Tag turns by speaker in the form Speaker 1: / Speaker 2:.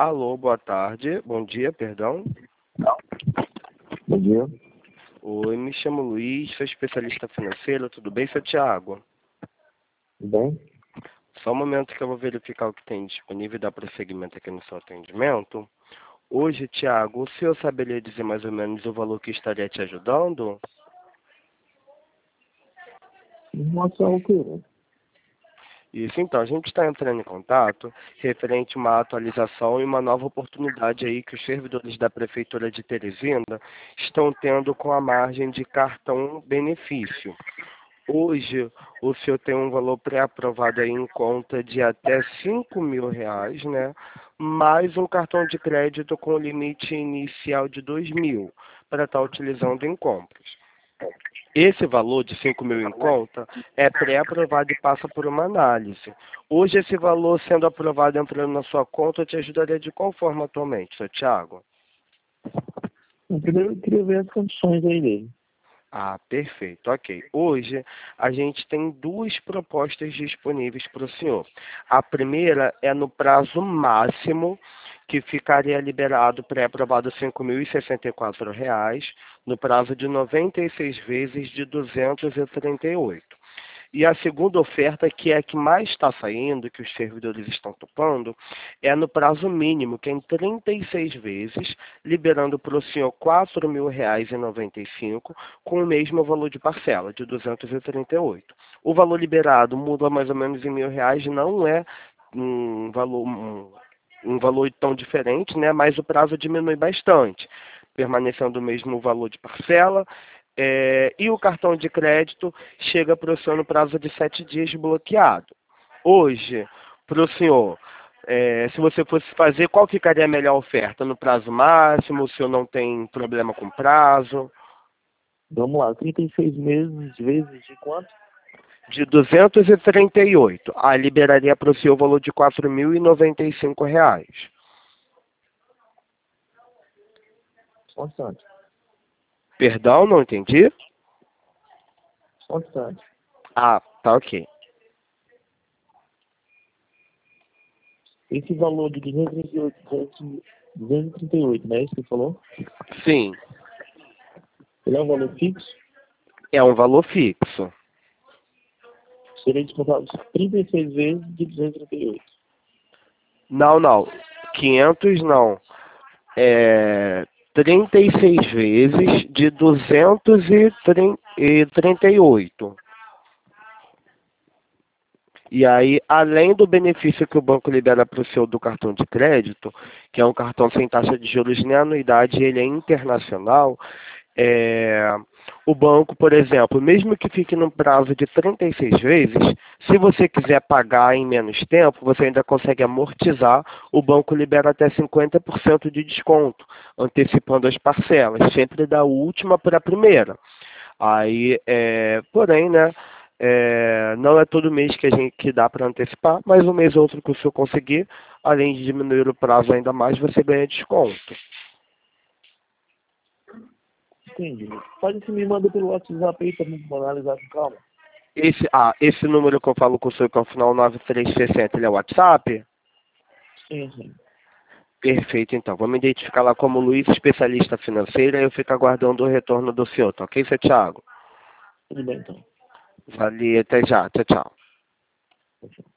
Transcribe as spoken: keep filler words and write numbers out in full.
Speaker 1: Alô, boa tarde. Bom dia, perdão.
Speaker 2: Bom dia.
Speaker 1: Oi, me chamo Luiz, sou especialista financeiro. Tudo bem, seu Thiago?
Speaker 2: Tudo bem?
Speaker 1: Só um momento que eu vou verificar o que tem disponível e dar prosseguimento aqui no seu atendimento. Hoje, Thiago, o senhor saberia dizer mais ou menos o valor que estaria te ajudando?
Speaker 2: Em relação ao quê, né?
Speaker 1: Isso, então, a gente está entrando em contato referente a uma atualização e uma nova oportunidade aí que os servidores da Prefeitura de Teresina estão tendo com a margem de cartão benefício. Hoje, o senhor tem um valor pré-aprovado aí em conta de até cinco mil reais, né? Mais um cartão de crédito com limite inicial de dois mil para estar utilizando em compras. Esse valor de cinco mil em conta é pré-aprovado e passa por uma análise. Hoje, esse valor sendo aprovado entrando na sua conta, te ajudaria de qual forma atualmente, seu Thiago?
Speaker 2: Bom, primeiro eu queria ver as condições aí dele.
Speaker 1: Ah, perfeito, ok. Hoje a gente tem duas propostas disponíveis para o senhor. A primeira é no prazo máximo, que ficaria liberado pré-aprovado cinco mil e sessenta e quatro reais, no prazo de noventa e seis vezes de duzentos e trinta e oito. E a segunda oferta, que é a que mais está saindo, que os servidores estão topando, é no prazo mínimo, que é em trinta e seis vezes, liberando para o senhor quatro mil reais e noventa e cinco, com o mesmo valor de parcela, de duzentos e trinta e oito. O valor liberado muda mais ou menos em mil reais, não é um valor, um, um valor tão diferente, né? Mas o prazo diminui bastante, permanecendo o mesmo valor de parcela. É, e o cartão de crédito chega para o senhor no prazo de sete dias bloqueado. Hoje, para o senhor, é, se você fosse fazer, qual ficaria a melhor oferta? No prazo máximo, o senhor não tem problema com prazo?
Speaker 2: Vamos lá, trinta e seis meses vezes de quanto?
Speaker 1: De duzentos e trinta e oito. Aí liberaria para o senhor o valor de quatro mil e noventa e cinco reais.
Speaker 2: Só um instante.
Speaker 1: Perdão, não entendi?
Speaker 2: Só um instante.
Speaker 1: Ah, tá ok.
Speaker 2: Esse valor de duzentos e trinta e oito, duzentos e trinta e oito, não é isso que você falou?
Speaker 1: Sim,
Speaker 2: Ele é um valor fixo?
Speaker 1: é um valor fixo.
Speaker 2: Seria descontado trinta e seis vezes de duzentos e trinta e oito.
Speaker 1: Não, não. quinhentos não. É trinta e seis vezes de duzentos e trinta e oito. E aí, além do benefício que o banco libera para o seu do cartão de crédito, que é um cartão sem taxa de juros nem anuidade, ele é internacional, é, o banco, por exemplo, mesmo que fique no prazo de trinta e seis vezes, se você quiser pagar em menos tempo, você ainda consegue amortizar, o banco libera até cinquenta por cento de desconto, antecipando as parcelas, sempre da última para a primeira. Aí, é, porém, né, é, não é todo mês que a gente que dá para antecipar, mas um mês ou outro que o senhor conseguir, além de diminuir o prazo ainda mais, você ganha desconto.
Speaker 2: Entendi. Pode se me manda pelo WhatsApp aí para mim analisar com calma.
Speaker 1: Esse, ah, esse número que eu falo com o senhor, que é o final nove três seis zero, ele é o WhatsApp?
Speaker 2: Sim, sim.
Speaker 1: Perfeito, então. Vou me identificar lá como Luiz, especialista financeiro, e eu fico aguardando o retorno do senhor, tá ok, seu Thiago?
Speaker 2: Tudo bem, então.
Speaker 1: Valeu, até já. Tchau, tchau.
Speaker 2: Tchau.